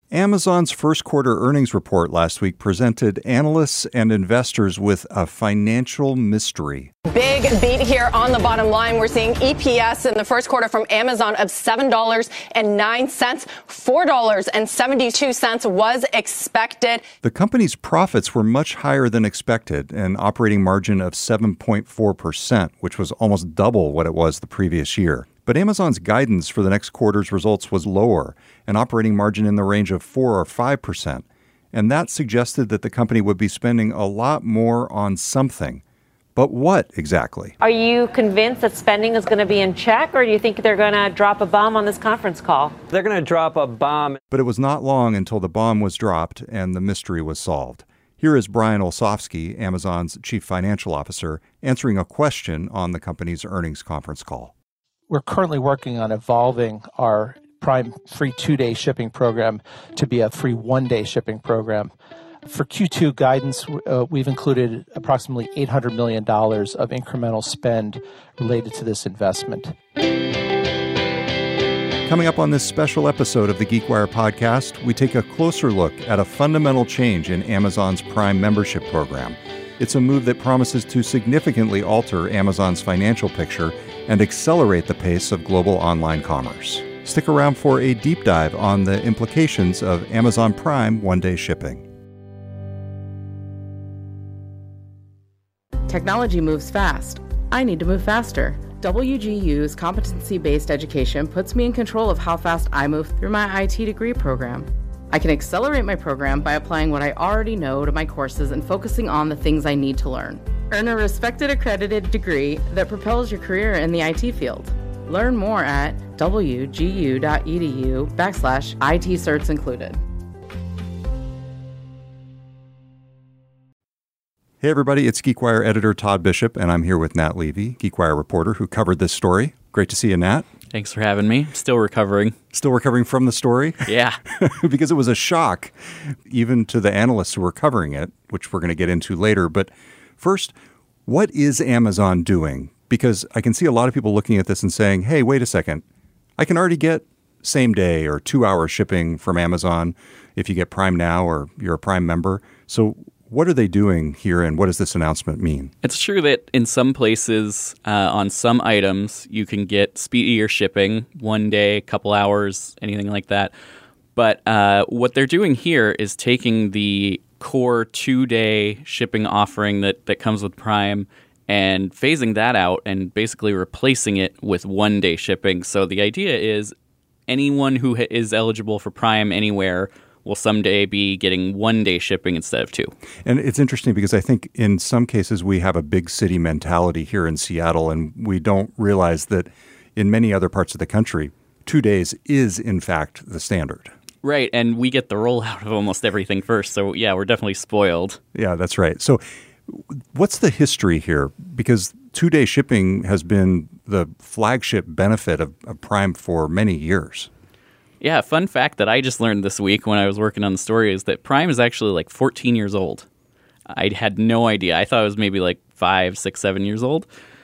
Amazon's first quarter earnings report last week presented analysts and investors with a financial mystery. Big beat here on the bottom line. We're seeing EPS in the first quarter from Amazon of $7.09. $4.72 was expected. The company's profits were much higher than expected, an operating margin of 7.4%, which was almost double what it was the previous year. But Amazon's guidance for the next quarter's results was lower, an operating margin in the range of 4 or 5%. And that suggested that the company would be spending a lot more on something. But what exactly? Are you convinced that spending is going to be in check, or do you think they're going to drop a bomb on this conference call? They're going to drop a bomb. But it was not long until the bomb was dropped and the mystery was solved. Here is Brian Olsavsky, Amazon's chief financial officer, answering a question on the company's earnings conference call. We're currently working on evolving our Prime free 2-day shipping program to be a free 1-day shipping program. For Q2 guidance, we've included approximately $800 million of incremental spend related to this investment. Coming up on this special episode of the GeekWire podcast, we take a closer look at a fundamental change in Amazon's Prime membership program. It's a move that promises to significantly alter Amazon's financial picture and accelerate the pace of global online commerce. Stick around for a deep dive on the implications of Amazon Prime 1-day shipping. Technology moves fast. I need to move faster. WGU's competency-based education puts me in control of how fast I move through my IT degree program. I can accelerate my program by applying what I already know to my courses and focusing on the things I need to learn. Earn a respected accredited degree that propels your career in the IT field. Learn more at wgu.edu/IT certs included. Hey everybody, it's GeekWire editor Todd Bishop, and I'm here with Nat Levy, GeekWire reporter who covered this story. Great to see you, Nat. Thanks for having me. Still recovering. Still recovering from the story? Yeah. Because it was a shock, even to the analysts who were covering it, which we're going to get into later. But first, what is Amazon doing? Because I can see a lot of people looking at this and saying, hey, wait a second. I can already get same day or 2-hour shipping from Amazon if you get Prime Now or you're a Prime member. So what are they doing here, and what does this announcement mean? It's true that in some places, on some items, you can get speedier shipping, 1 day, couple hours, anything like that. But what they're doing here is taking the core 2-day shipping offering that comes with Prime and phasing that out and basically replacing it with 1-day shipping. So the idea is anyone who is eligible for Prime anywhere will someday be getting 1-day shipping instead of 2. And it's interesting because I think in some cases we have a big city mentality here in Seattle, and we don't realize that in many other parts of the country, 2 days is in fact the standard. Right, and we get the rollout of almost everything first. So yeah, we're definitely spoiled. Yeah, that's right. So what's the history here? Because 2-day shipping has been the flagship benefit of Prime for many years. Yeah, fun fact that I just learned this week when I was working on the story is that Prime is actually like 14 years old. I had no idea. I thought it was maybe like 5, 6, 7 years old.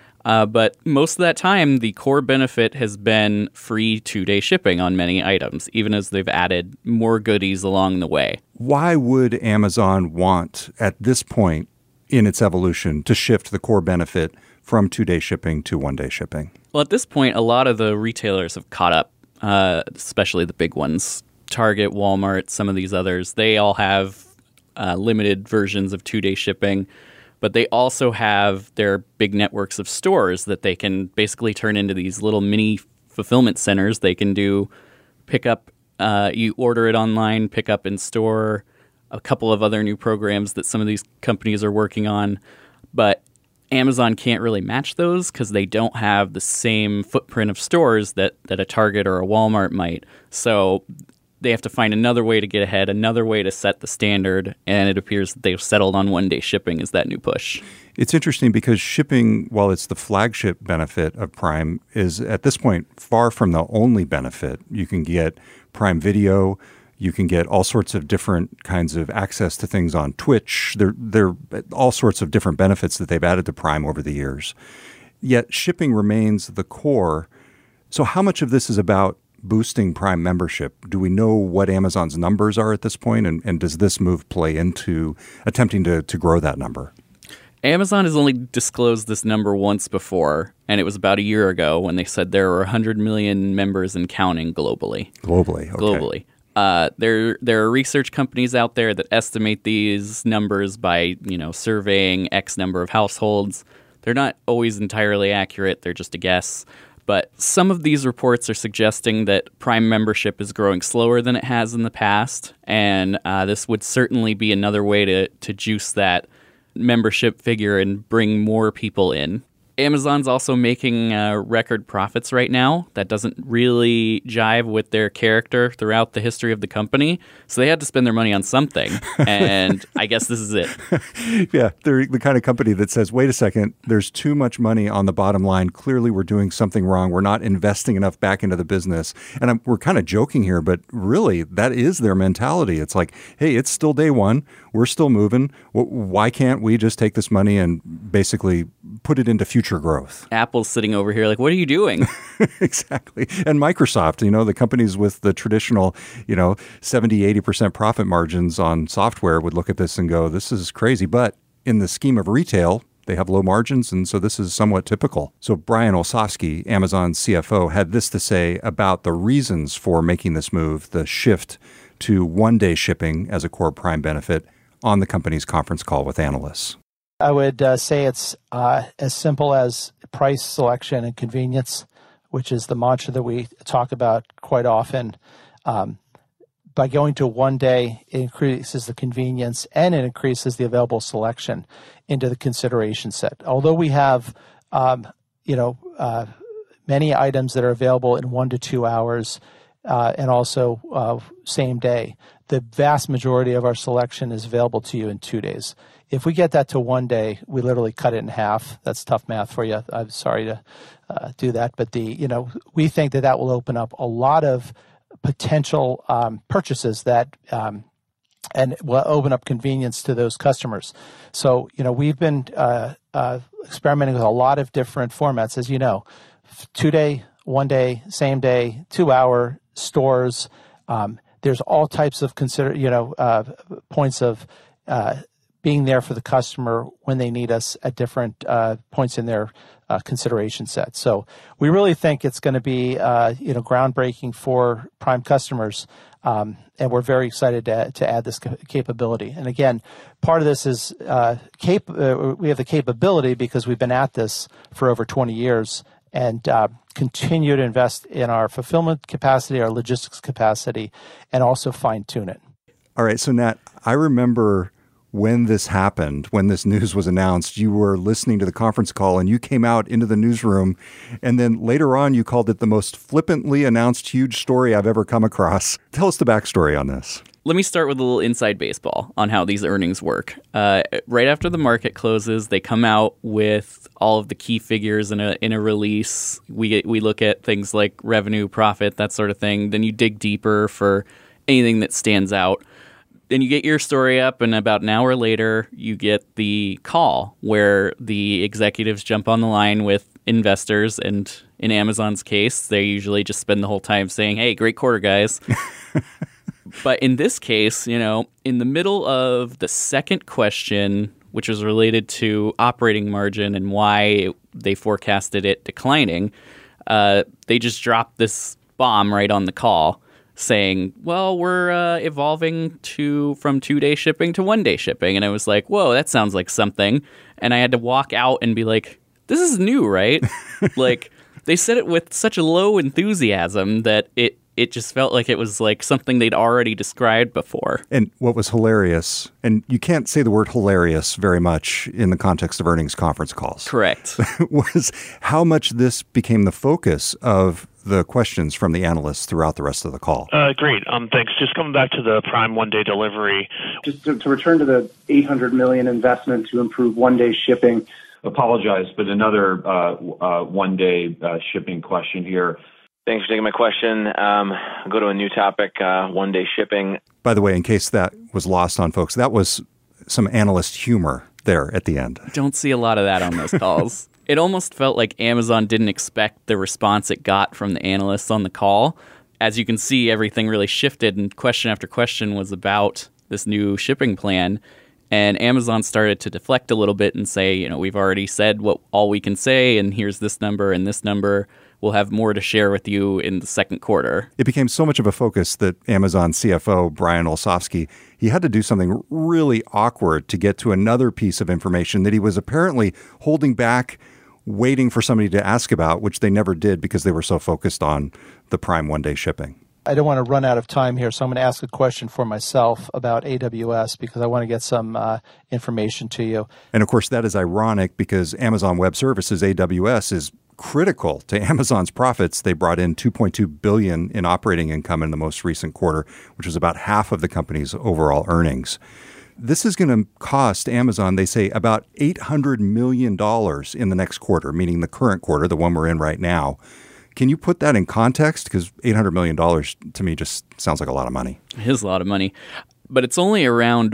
But most of that time, the core benefit has been free 2-day shipping on many items, even as they've added more goodies along the way. Why would Amazon want, at this point in its evolution, to shift the core benefit from 2-day shipping to 1-day shipping? Well, at this point, a lot of the retailers have caught up. Especially the big ones, Target, Walmart, some of these others, they all have limited versions of 2-day shipping, but they also have their big networks of stores that they can basically turn into these little mini fulfillment centers. They can do pickup, you order it online, pick up in store, a couple of other new programs that some of these companies are working on, but Amazon can't really match those because they don't have the same footprint of stores that a Target or a Walmart might. So they have to find another way to get ahead, another way to set the standard, and it appears that they've settled on 1-day shipping as that new push. It's interesting because shipping, while it's the flagship benefit of Prime, is at this point far from the only benefit. You can get Prime Video. You can get all sorts of different kinds of access to things on Twitch. There are all sorts of different benefits that they've added to Prime over the years. Yet shipping remains the core. So how much of this is about boosting Prime membership. Do we know what Amazon's numbers are at this point? And does this move play into attempting to grow that number? Amazon has only disclosed this number once before, and it was about a year ago when they said there were 100 million members and counting globally. Globally, okay. Globally. There are research companies out there that estimate these numbers by, surveying X number of households. They're not always entirely accurate. They're just a guess. But some of these reports are suggesting that Prime membership is growing slower than it has in the past, and this would certainly be another way to juice that membership figure and bring more people in. Amazon's also making record profits right now. That doesn't really jive with their character throughout the history of the company. So they had to spend their money on something. And I guess this is it. Yeah, they're the kind of company that says, wait a second, there's too much money on the bottom line. Clearly, we're doing something wrong. We're not investing enough back into the business. And we're kind of joking here, but really, that is their mentality. It's like, hey, it's still day one. We're still moving. Why can't we just take this money and basically put it into future growth? Apple's sitting over here like, what are you doing? Exactly. And Microsoft, the companies with the traditional, 70-80% profit margins on software would look at this and go, this is crazy. But in the scheme of retail, they have low margins, and so this is somewhat typical. So Brian Olsavsky, Amazon's CFO, had this to say about the reasons for making this move, the shift to one-day shipping as a core Prime benefit on the company's conference call with analysts. I would say it's as simple as price, selection, and convenience, which is the mantra that we talk about quite often. By going to one day, it increases the convenience and it increases the available selection into the consideration set. Although we have, many items that are available in 1 to 2 hours and also same day, the vast majority of our selection is available to you in 2 days. If we get that to 1 day, we literally cut it in half. That's tough math for you. I'm sorry to do that, but we think that will open up a lot of potential purchases that and will open up convenience to those customers. So we've been experimenting with a lot of different formats, as you know, 2 day, 1 day, same day, 2 hour stores. There's all types of points of being there for the customer when they need us at different points in their consideration set. So we really think it's going to be groundbreaking for Prime customers, and we're very excited to add this capability. And again, part of this is we have the capability because we've been at this for over 20 years and continue to invest in our fulfillment capacity, our logistics capacity, and also fine-tune it. All right. So, Nat, I remember when this happened, when this news was announced, you were listening to the conference call and you came out into the newsroom. And then later on, you called it the most flippantly announced huge story I've ever come across. Tell us the backstory on this. Let me start with a little inside baseball on how these earnings work. Right after the market closes, they come out with all of the key figures in a release. We look at things like revenue, profit, that sort of thing. Then you dig deeper for anything that stands out. Then you get your story up, and about an hour later, you get the call where the executives jump on the line with investors. And in Amazon's case, they usually just spend the whole time saying, hey, great quarter, guys. But in this case, in the middle of the second question, which was related to operating margin and why they forecasted it declining, they just dropped this bomb right on the call saying, well, we're evolving from 2-day shipping to 1-day shipping. And I was like, whoa, that sounds like something. And I had to walk out and be like, this is new, right? Like, they said it with such a low enthusiasm that it just felt like it was like something they'd already described before. And what was hilarious, and you can't say the word hilarious very much in the context of earnings conference calls. Correct. Was how much this became the focus of the questions from the analysts throughout the rest of the call. Great. Thanks. Just coming back to the Prime one-day delivery. Just to return to the $800 million investment to improve one-day shipping. Apologize, but another one-day shipping question here. Thanks for taking my question. I'll go to a new topic, one-day shipping. By the way, in case that was lost on folks, that was some analyst humor there at the end. Don't see a lot of that on those calls. It almost felt like Amazon didn't expect the response it got from the analysts on the call. as you can see, everything really shifted, and question after question was about this new shipping plan. And Amazon started to deflect a little bit and say, we've already said what all we can say, and here's this number and this number. We'll have more to share with you in the second quarter. It became so much of a focus that Amazon CFO Brian Olsavsky, he had to do something really awkward to get to another piece of information that he was apparently holding back, waiting for somebody to ask about, which they never did because they were so focused on the Prime one-day shipping. I don't want to run out of time here, so I'm going to ask a question for myself about AWS because I want to get some information to you. And of course, that is ironic because Amazon Web Services, AWS, is critical to Amazon's profits. They brought in $2.2 billion in operating income in the most recent quarter, which was about half of the company's overall earnings. This is going to cost Amazon, they say, about $800 million in the next quarter, meaning the current quarter, the one we're in right now. Can you put that in context? Because $800 million to me just sounds like a lot of money. It is a lot of money. But it's only around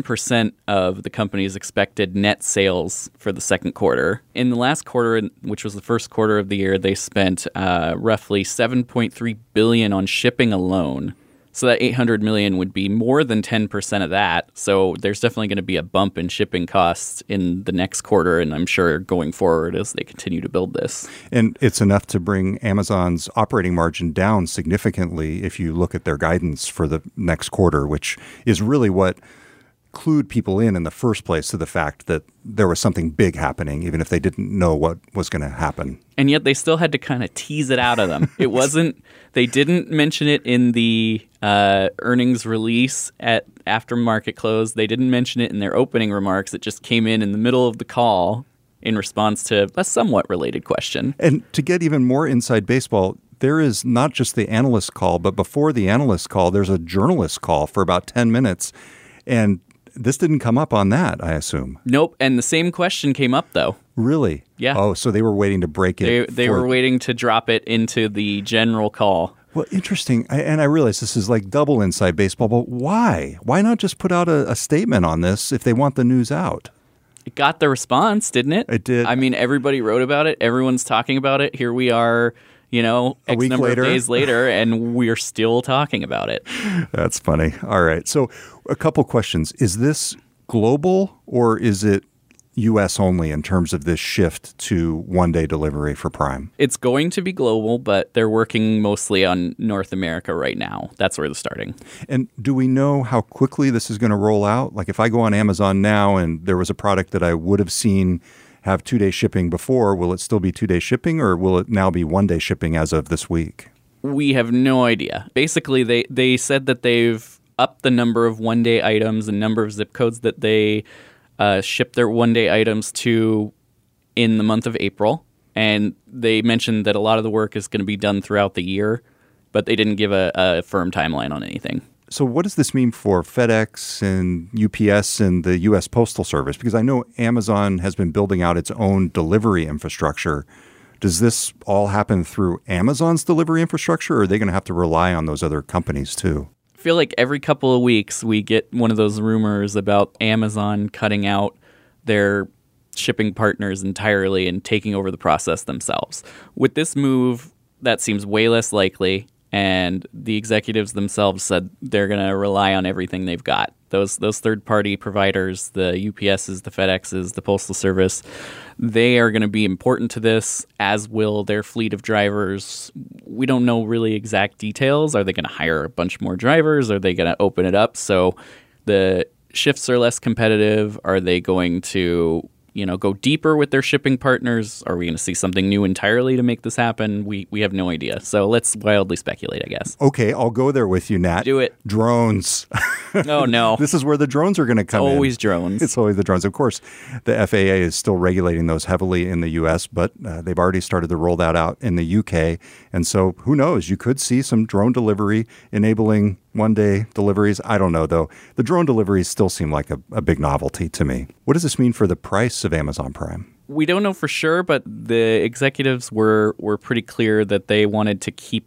1% of the company's expected net sales for the second quarter. In the last quarter, which was the first quarter of the year, they spent roughly $7.3 billion on shipping alone. So that $800 million would be more than 10% of that. So there's definitely going to be a bump in shipping costs in the next quarter, and I'm sure going forward as they continue to build this. And it's enough to bring Amazon's operating margin down significantly if you look at their guidance for the next quarter, which is really what clued people in the first place to the fact that there was something big happening, even if they didn't know what was going to happen. And yet they still had to kind of tease it out of them. It wasn't, they didn't mention it in the earnings release after market close. They didn't mention it in their opening remarks. It just came in the middle of the call in response to a somewhat related question. And to get even more inside baseball, there is not just the analyst call, but before the analyst call, there's a journalist call for about 10 minutes. And this didn't come up on that, I assume. Nope. And the same question came up, though. Really? Yeah. Oh, so they were waiting to break it. They were waiting to drop it into the general call. Well, interesting. And I realize this is like double inside baseball, but why? Why not just put out a statement on this if they want the news out? It got the response, didn't it? It did. I mean, everybody wrote about it. Everyone's talking about it. Here we are, X number of days later, and we're still talking about it. That's funny. All right. So a couple questions. Is this global or is it U.S. only in terms of this shift to one-day delivery for Prime? It's going to be global, but they're working mostly on North America right now. That's where they're starting. And do we know how quickly this is going to roll out? Like if I go on Amazon now and there was a product that I would have seen have 2-day shipping before, will it still be 2-day shipping or will it now be 1-day shipping as of this week? We have no idea. Basically, they said that they've upped the number of 1-day items and number of zip codes that they ship their 1-day items to in the month of April. And they mentioned that a lot of the work is going to be done throughout the year, but they didn't give a firm timeline on anything. So what does this mean for FedEx and UPS and the U.S. Postal Service? Because I know Amazon has been building out its own delivery infrastructure. Does this all happen through Amazon's delivery infrastructure, or are they going to have to rely on those other companies too? I feel like every couple of weeks we get one of those rumors about Amazon cutting out their shipping partners entirely and taking over the process themselves. With this move, that seems way less likely. And the executives themselves said they're going to rely on everything they've got. Those third-party providers, the UPSs, the FedExes, the Postal Service, they are going to be important to this, as will their fleet of drivers. We don't know really exact details. Are they going to hire a bunch more drivers? Are they going to open it up so the shifts are less competitive? Are they going to go deeper with their shipping partners? Are we going to see something new entirely to make this happen? We have no idea. So let's wildly speculate, I guess. Okay, I'll go there with you, Nat. Do it. Drones. Oh, no. This is where the drones are going to come in. It's always drones. It's always the drones. Of course, the FAA is still regulating those heavily in the U.S., but they've already started to roll that out in the U.K. And so who knows? You could see some drone delivery enabling one-day deliveries. I don't know, though. The drone deliveries still seem like a big novelty to me. What does this mean for the price of Amazon Prime? We don't know for sure, but the executives were pretty clear that they wanted to keep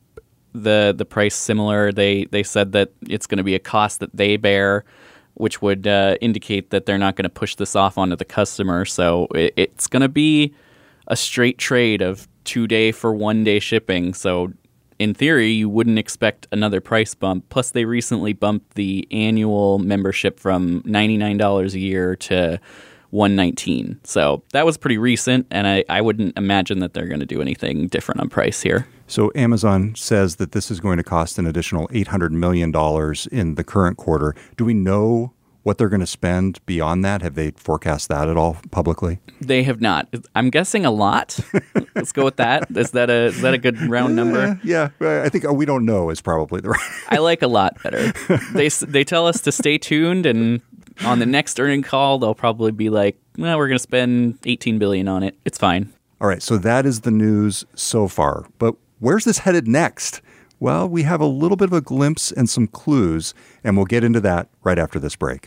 the price similar. They said that it's going to be a cost that they bear, which would indicate that they're not going to push this off onto the customer. So it's going to be a straight trade of 2-day for 1-day shipping. So in theory, you wouldn't expect another price bump. Plus, they recently bumped the annual membership from $99 a year to $119. So that was pretty recent, and I wouldn't imagine that they're going to do anything different on price here. So Amazon says that this is going to cost an additional $800 million in the current quarter. Do we know what they're going to spend beyond that? Have they forecast that at all publicly? They have not. I'm guessing a lot. Let's go with that. Is that a good round number? Yeah, I think we don't know is probably the right. I like a lot better. They tell us to stay tuned, and on the next earnings call, they'll probably be like, well, we're going to spend $18 billion on it. It's fine. All right, so that is the news so far. But where's this headed next? Well, we have a little bit of a glimpse and some clues, and we'll get into that right after this break.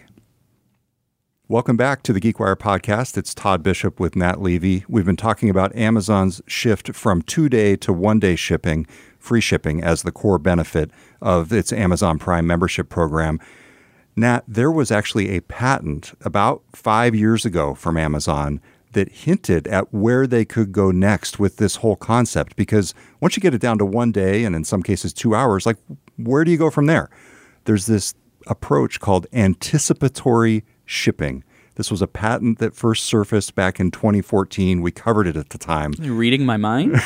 Welcome back to the GeekWire podcast. It's Todd Bishop with Nat Levy. We've been talking about Amazon's shift from 2-day to 1-day shipping, free shipping, as the core benefit of its Amazon Prime membership program. Nat, there was actually a patent about 5 years ago from Amazon that hinted at where they could go next with this whole concept. Because once you get it down to 1 day, and in some cases 2 hours, like, where do you go from there? There's this approach called anticipatory shipping. This was a patent that first surfaced back in 2014. We covered it at the time. You're reading my mind?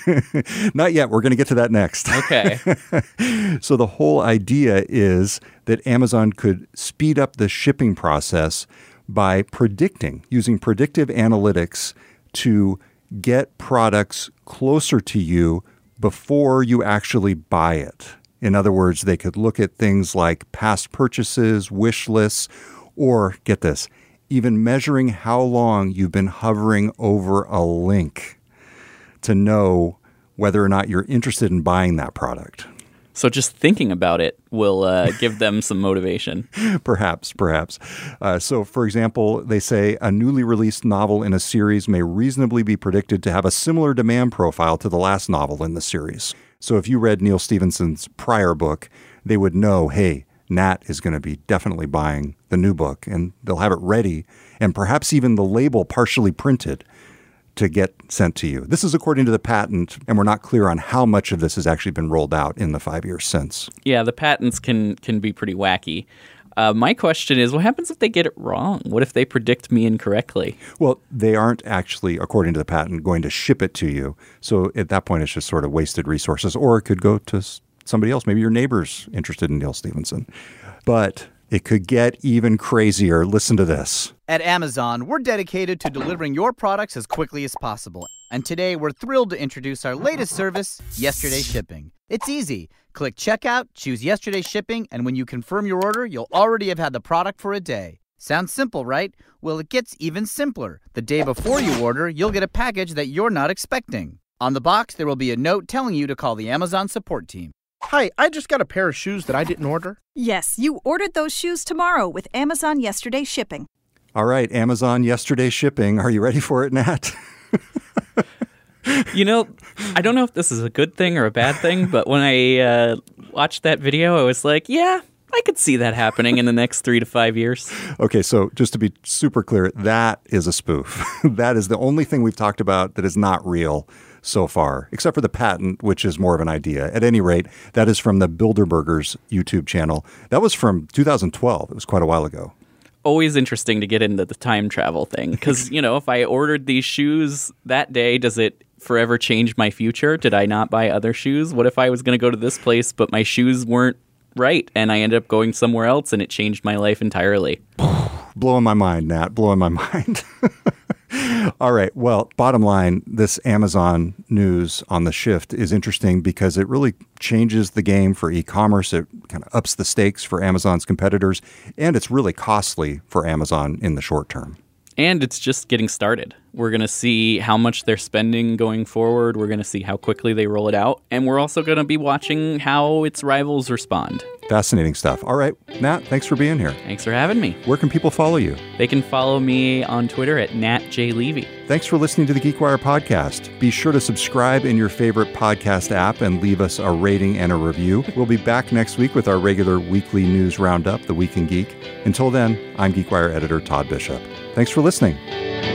Not yet. We're going to get to that next. Okay. So the whole idea is that Amazon could speed up the shipping process by using predictive analytics to get products closer to you before you actually buy it. In other words, they could look at things like past purchases, wish lists, or, get this, even measuring how long you've been hovering over a link to know whether or not you're interested in buying that product. So just thinking about it will give them some motivation. Perhaps. So, for example, they say a newly released novel in a series may reasonably be predicted to have a similar demand profile to the last novel in the series. So if you read Neal Stephenson's prior book, they would know, hey, Nat is going to be definitely buying the new book, and they'll have it ready and perhaps even the label partially printed to get sent to you. This is according to the patent, and we're not clear on how much of this has actually been rolled out in the 5 years since. Yeah, the patents can be pretty wacky. My question is, what happens if they get it wrong? What if they predict me incorrectly? Well, they aren't actually, according to the patent, going to ship it to you. So at that point, it's just sort of wasted resources, or it could go to somebody else. Maybe your neighbor's interested in Neal Stephenson. But it could get even crazier. Listen to this. At Amazon, we're dedicated to delivering your products as quickly as possible. And today, we're thrilled to introduce our latest service, Yesterday Shipping. It's easy. Click Checkout, choose Yesterday Shipping, and when you confirm your order, you'll already have had the product for a day. Sounds simple, right? Well, it gets even simpler. The day before you order, you'll get a package that you're not expecting. On the box, there will be a note telling you to call the Amazon support team. Hi, I just got a pair of shoes that I didn't order. Yes, you ordered those shoes tomorrow with Amazon Yesterday Shipping. All right, Amazon Yesterday Shipping. Are you ready for it, Nat? You know, I don't know if this is a good thing or a bad thing, but when I watched that video, I was like, yeah, I could see that happening in the next 3 to 5 years. Okay, so just to be super clear, that is a spoof. That is the only thing we've talked about that is not real so far, except for the patent, which is more of an idea. At any rate, that is from the Bilderbergers YouTube channel. That was from 2012. It was quite a while ago. Always interesting to get into the time travel thing, because, you know, if I ordered these shoes that day, does it forever change my future? Did I not buy other shoes? What if I was going to go to this place, but my shoes weren't right, and I ended up going somewhere else, and it changed my life entirely? Blowing my mind, Nat. Blowing my mind. All right. Well, bottom line, this Amazon news on the shift is interesting because it really changes the game for e-commerce. It kind of ups the stakes for Amazon's competitors, and it's really costly for Amazon in the short term. And it's just getting started. We're going to see how much they're spending going forward. We're going to see how quickly they roll it out. And we're also going to be watching how its rivals respond. Fascinating stuff. All right, Nat, thanks for being here. Thanks for having me. Where can people follow you? They can follow me on Twitter at NatJLevy. Thanks for listening to the GeekWire podcast. Be sure to subscribe in your favorite podcast app and leave us a rating and a review. We'll be back next week with our regular weekly news roundup, The Week in Geek. Until then, I'm GeekWire editor Todd Bishop. Thanks for listening.